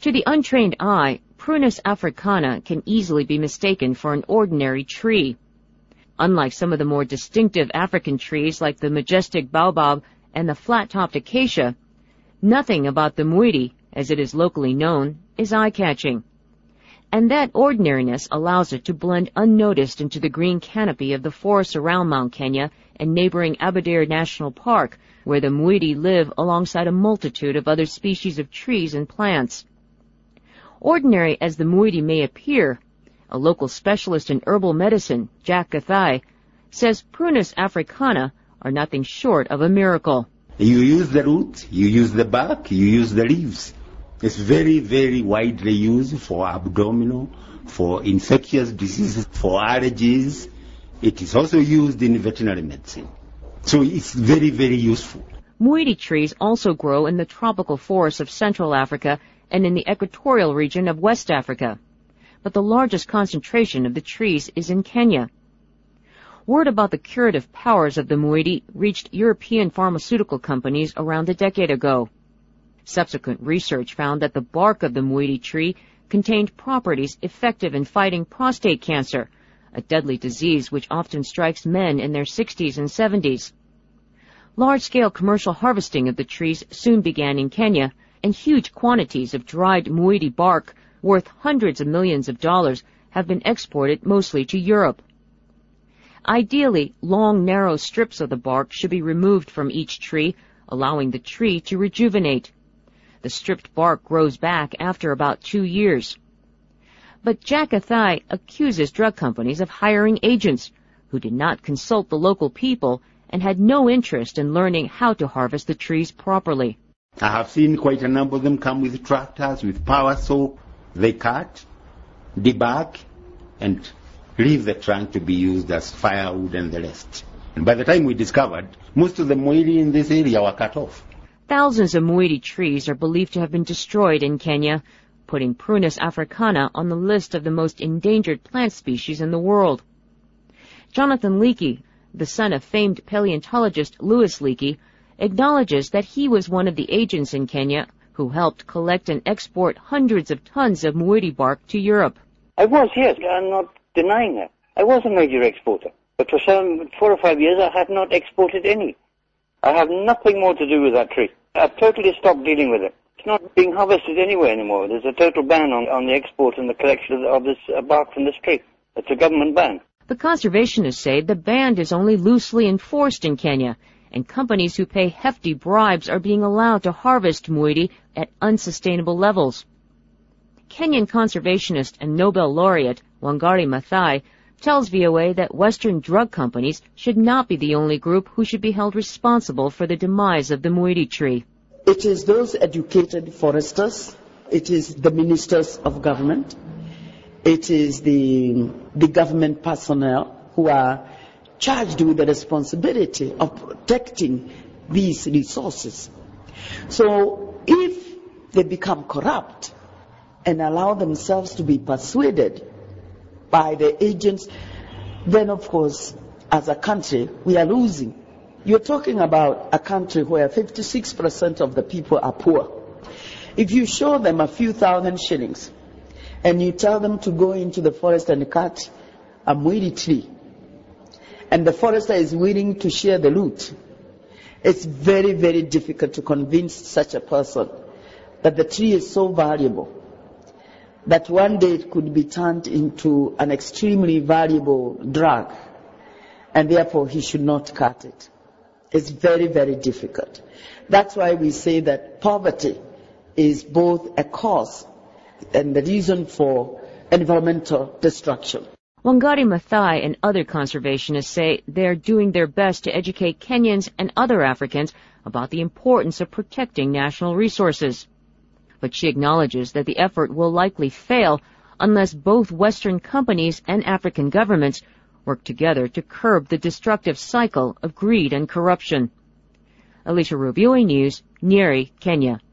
To the untrained eye, Prunus africana can easily be mistaken for an ordinary tree. Unlike some of the more distinctive African trees like the majestic baobab and the flat-topped acacia, nothing about the muiri, as it is locally known, is eye-catching. And that ordinariness allows it to blend unnoticed into the green canopy of the forests around Mount Kenya and neighboring Aberdare National Park, where the muiri live alongside a multitude of other species of trees and plants. Ordinary as the muiri may appear, a local specialist in herbal medicine, Jack Gathai, says Prunus africana are nothing short of a miracle. You use the root, you use the bark, you use the leaves. It's very, very widely used for abdominal, for infectious diseases, for allergies. It is also used in veterinary medicine. So it's very, very useful. Muiri trees also grow in the tropical forests of Central Africa and in the equatorial region of West Africa. But the largest concentration of the trees is in Kenya. Word about the curative powers of the muiri reached European pharmaceutical companies around a decade ago. Subsequent research found that the bark of the muiri tree contained properties effective in fighting prostate cancer, a deadly disease which often strikes men in their 60s and 70s. Large-scale commercial harvesting of the trees soon began in Kenya, and huge quantities of dried muiri bark, worth hundreds of millions of dollars, have been exported mostly to Europe. Ideally, long, narrow strips of the bark should be removed from each tree, allowing the tree to rejuvenate. The stripped bark grows back after about 2 years. But Jack Gathai accuses drug companies of hiring agents who did not consult the local people and had no interest in learning how to harvest the trees properly. I have seen quite a number of them come with tractors, with power saw. They cut, debark, and leave the trunk to be used as firewood and the rest. And by the time we discovered, most of the muiri in this area were cut off. Thousands of muiri trees are believed to have been destroyed in Kenya, putting Prunus africana on the list of the most endangered plant species in the world. Jonathan Leakey, the son of famed paleontologist Louis Leakey, acknowledges that he was one of the agents in Kenya who helped collect and export hundreds of tons of muiri bark to Europe. I was, yes. I'm not denying that. I was a major exporter. But for 4 or 5 years, I have not exported any. I have nothing more to do with that tree. I've totally stopped dealing with it. It's not being harvested anywhere anymore. There's a total ban on the export and the collection of this bark from this tree. It's a government ban. But conservationists say the ban is only loosely enforced in Kenya, and companies who pay hefty bribes are being allowed to harvest muiri at unsustainable levels. Kenyan conservationist and Nobel laureate Wangari Maathai tells VOA that Western drug companies should not be the only group who should be held responsible for the demise of the muiri tree. It is those educated foresters, it is the ministers of government, it is the government personnel who are charged with the responsibility of protecting these resources. So if they become corrupt and allow themselves to be persuaded by the agents, then of course, as a country, we are losing. You're talking about a country where 56% of the people are poor. If you show them a few thousand shillings and you tell them to go into the forest and cut a muiri tree, and the forester is willing to share the loot, it's very, very difficult to convince such a person that the tree is so valuable that one day it could be turned into an extremely valuable drug, and therefore he should not cut it. It's very, very difficult. That's why we say that poverty is both a cause and the reason for environmental destruction. Wangari Maathai and other conservationists say they're doing their best to educate Kenyans and other Africans about the importance of protecting national resources. But she acknowledges that the effort will likely fail unless both Western companies and African governments work together to curb the destructive cycle of greed and corruption. Alicia Rubio News, Nyeri, Kenya.